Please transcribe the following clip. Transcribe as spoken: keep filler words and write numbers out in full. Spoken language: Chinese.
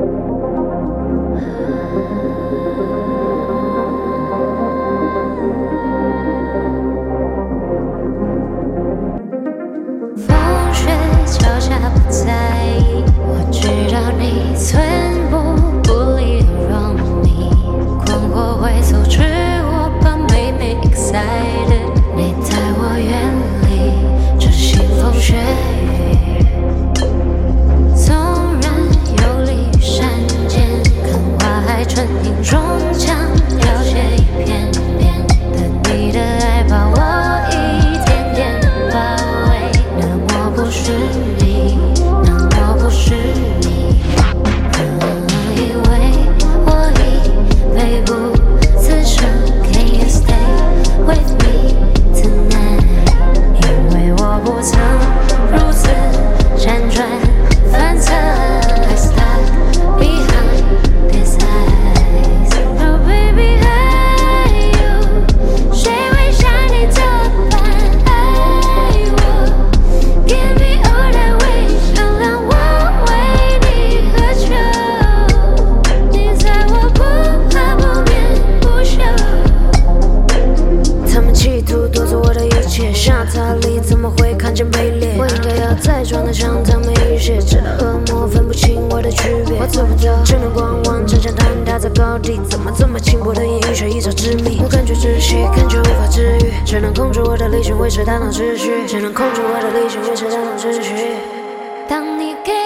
风雪脚下不在意，我知道你寸步不离容易，狂火会阻止我把妹妹 excited。你在我眼里只腥风血雨，纵然游离于山间，看花海春影中将凋谢一片片，但你的爱把我一点点包围。那我不是你，那我不是你，我以为我已背不自胜。Can you stay with me tonight？ 因为我不曾如此辗转反侧 I stuck behind these eyes。 Oh baby I you， 谁会像你这般爱我？ Give me all that wish， 让我为你喝酒。你在我不怕不眠不休。 他们企图夺走我的一切，下塔里怎么会看见卑劣？我应该要再装得像他们一些，直到恶魔分不清我的区别。我做不到，只能观望，真想坍塌在高地，怎么这么轻薄的言语却一招致命？我感觉窒息，感觉无法治愈，只能控制我的理性维持大脑秩序，只能控制我的理性维持大脑秩序。 当你给